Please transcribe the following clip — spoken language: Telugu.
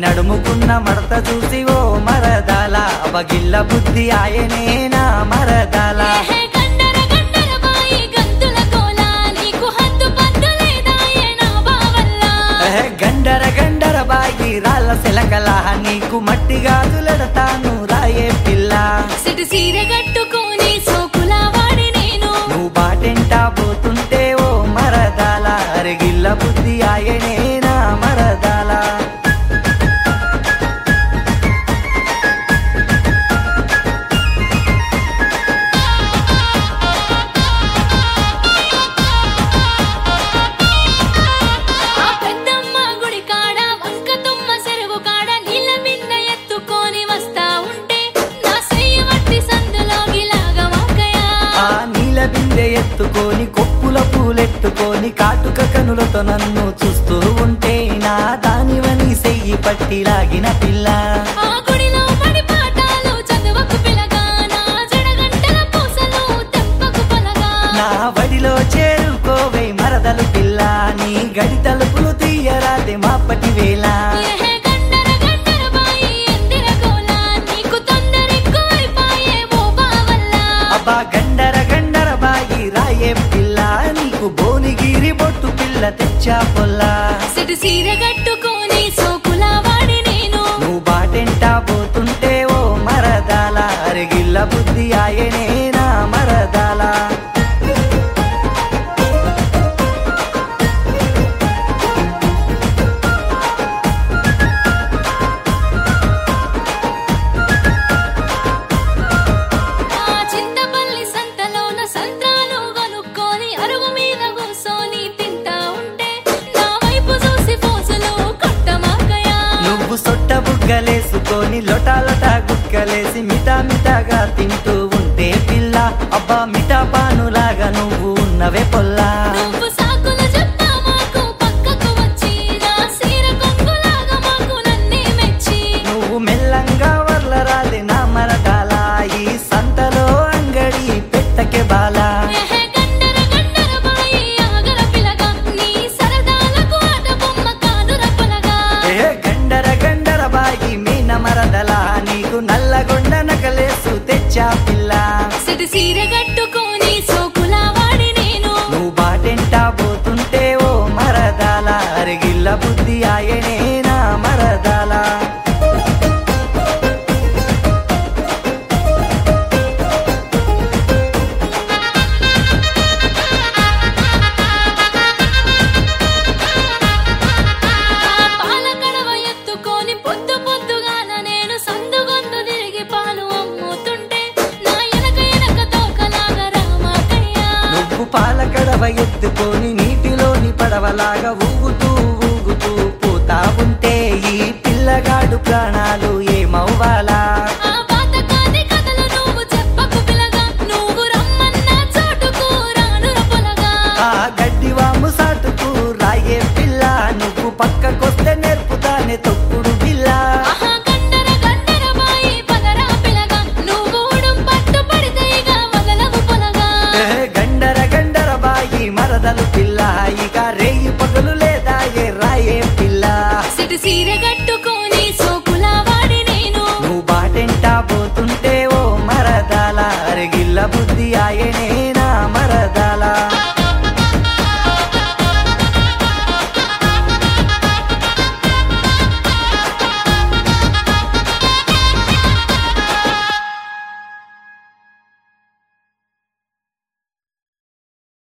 నడుముకున్న మడత చూసి ఓ మరదాల అవగిల్ల బుద్ధి ఆయనేనా మరదాల గండర గండర బాయి గంతుల కోలా నీకు హద్దు పద్దు లేదాయే నా బావల్లా గండర గండర బాయి రాళ్ళ సెలకల నీకు మట్టి గాజులెడతాను రాయే పిల్ల సిటి సీర కట్టుకొని సోకులా వాడి నేను నువ్వు బాటెంటా పోతుంటే ఓ మరదాల అరగిల్ల బుద్ధి ఆయనేనా మరదాల ఆ పెద్దమ్మ గుడి కాడ వంక తుమ్మ చెరువు కాడ నీళ్ళ బిందె ఎత్తుకొని వస్తా ఉంటే నా చెయ్యి వట్టి సందులో గిలాగవాకయా ఆ నీల బిందె ఎత్తుకొని కొప్పుల పూలెత్తుకొని కాటుక కనులతో నన్ను చూస్తూ ఉంటే నా దానివని సెయ్యి పట్టి లాగిన పిల్ల ఆ గుడిలో పడి పాఠాలు చదువకు పిలగా నా జడగంటల పూసలు తెంపకు పొలగా నా వడిలో చేరుకోవే మరదలు పిల్ల నీ గడి తలుపులు తీయరాదే మాపటి వేళ ఏహే గండర గండర బాయి ఎందిర కోలా నీకు తొందరెక్కువైపాయే ఓ బావల్లా అబ్బా గండర గండర బాయి రాయే పిల్ల నీకు భోనిగిరి బొట్టు పిల్ల తెచ్చా పొల్లా సిటి సీర కట్టుకొని సోకులా వాడి నేను నువ్వు బాటెంటా పోతుంటే ఓ మరదాల అరగిల్ల బుద్ధి ఆయనేనా మరదాల ఆ చింతపల్లి సంతలోన సంత్రాలు కొనుక్కొని అరుగు మీద కూసోని తింటా ఉంటే నా వైపు చూసి పోసులు కొట్టమాకయా నువ్వు సొట్ట బుగ్గలేసుకొని లొటా లొటా గుక్కలేసి మిఠా మిఠాగా తింటూ ఉంటే పిల్ల అబ్బా మిఠా పానులాగా నువ్వు ఉన్నవే పొల్లా నువ్వు సాకులు చెప్పా మాకు పక్కకు వచ్చి నా సీర కొంగులాగా మాకు నన్నే మెచ్చి నువ్వు మెల్లంగా వర్లరాదే నా మరదాల ఈ సంతలో అంగడి పెట్టకే బాలా ఏహే గండర గండర బాయి ఆగర పిలగా నీ సరదాలకు ఆట బొమ్మ కానుర పొలగా ఏ గండర గండర బాయి మీన మరదల నీకు నల్లగొండ నకలేసు తెచ్చా పిల్ల సిటి సీర కట్టుకొని సోకులా వాడి నేను నువ్వు బాటెంటా పోతుంటే ఓ మరదాల అరగిల్ల బుద్ధి ఆయనేనా మరదాల ఆ పాల కడవ ఎత్తుకొని పొద్దు పొద్దుగాల నేను సందుగొందు తిరిగి పాలు అమ్ముతుంటే నా ఎనక తోకలాగా రామాకయ్యా నువ్వు పాల కడవ ఎత్తుకొని నీటిలోని పడవలాగా ఊగుతూ ఊగుతూ పోతా ఉంటే ఈ పిల్లగాడు ప్రాణాలు ఏమవ్వాలా ఆ పాతకాని కథలు నువ్వు చెప్పకు పిలగా నువ్వు రమ్మన్న చోటుకు రానుర పొలగా ఆ గడ్డివాము సాటుకు రాయే పిల్ల నువ్వు పక్కకొస్తే నేర్పుతానే తొక్కుడు పిల్ల ఆహా గండర గండర బాయి పదరా పిలగా నువ్వు ఉడుం పట్టు పడితే ఇక వదలవు పొలగా ఏ గండర గండర బాయి మరదలు పిల్ల ఇక రేయి పగలు లేదా ఏ రాయే పిల్ల సిటి సీర కట్టుకొని సోకులా వాడి నేను నువ్వు బాటెంటా పోతుంటే ఓ మరదాల అరగిల్ల బుద్ధి ఆయనే